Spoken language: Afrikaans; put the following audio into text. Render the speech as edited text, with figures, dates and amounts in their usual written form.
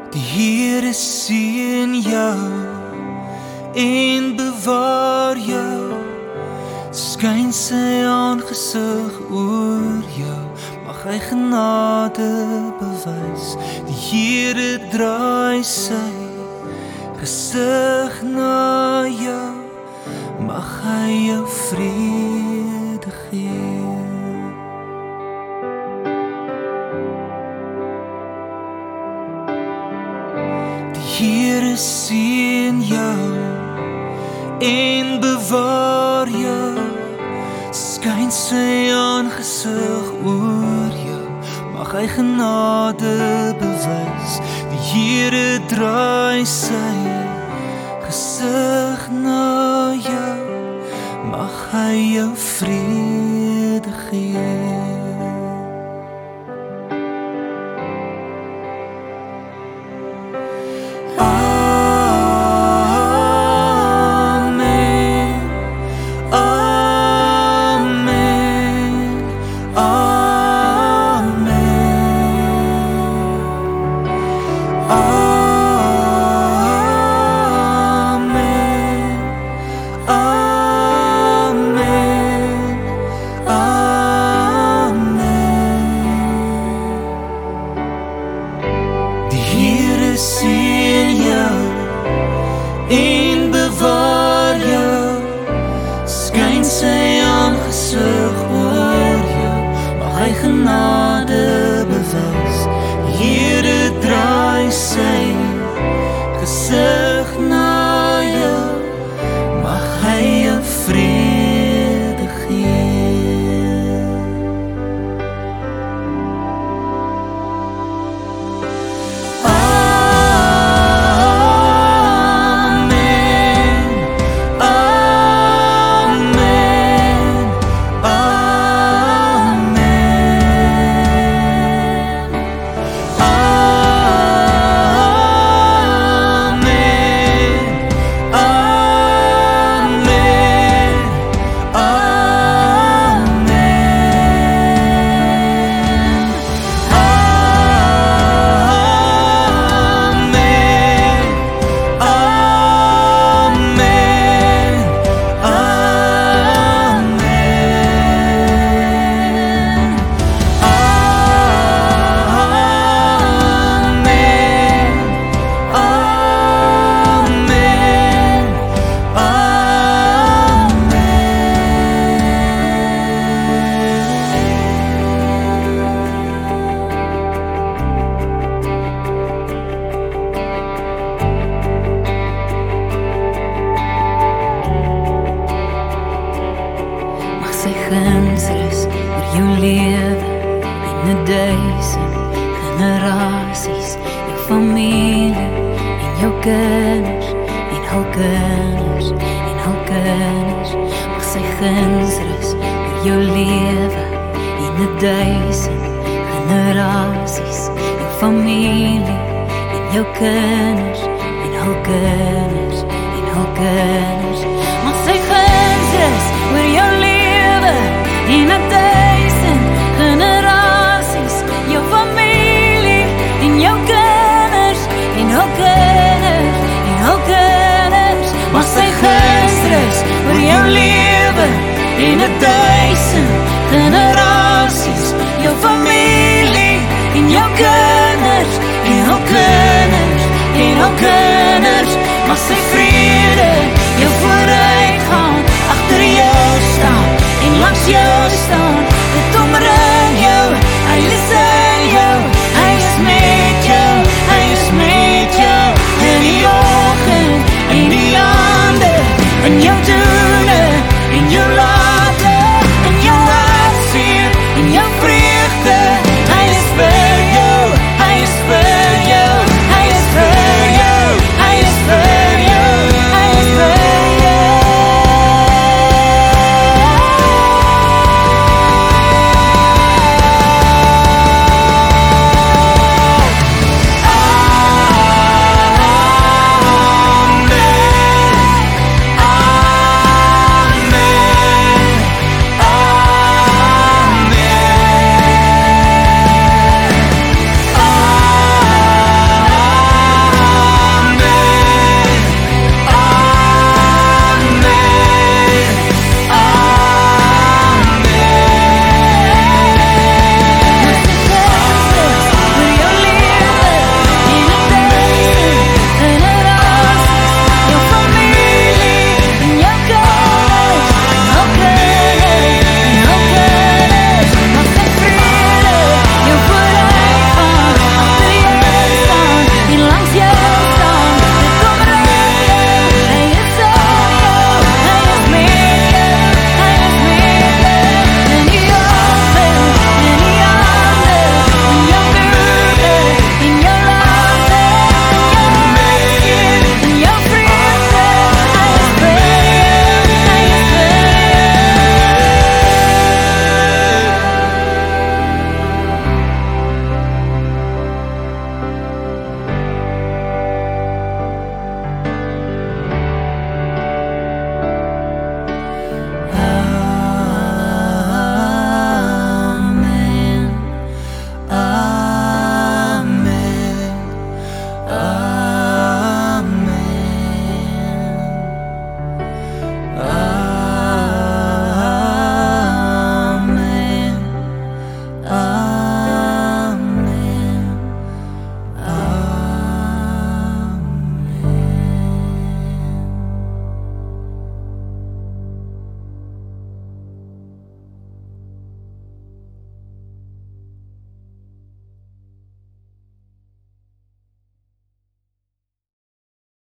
Die Here seën jou en bewaar jou, skyn sy aangesig oor jou, mag hy genade bewys. Die Here draai sy gesig na jou, mag hy jou vrede gee. Here seën jou en bewaar jou, skyn sy aangesig oor jou, mag hy genade bewys. Die Here draai sy gesig na jou, mag hy jou vrede gee. Seën jou en bewaar jou, skyn sy aangesig oor jou, mag hy genade bewys. Die Here draai sy gesig na jou, mag hy jou vrede gee. Sy guns rus oor jou lewe en 1000 generasies, jou familie en jou kinders en hul kinders en hul kinders. Mag sy guns rus oor jou lewe en 1000 generasies, jou familie en jou kinders en hul kinders en hul kinders. Mag sy guns rus oor jou lewe en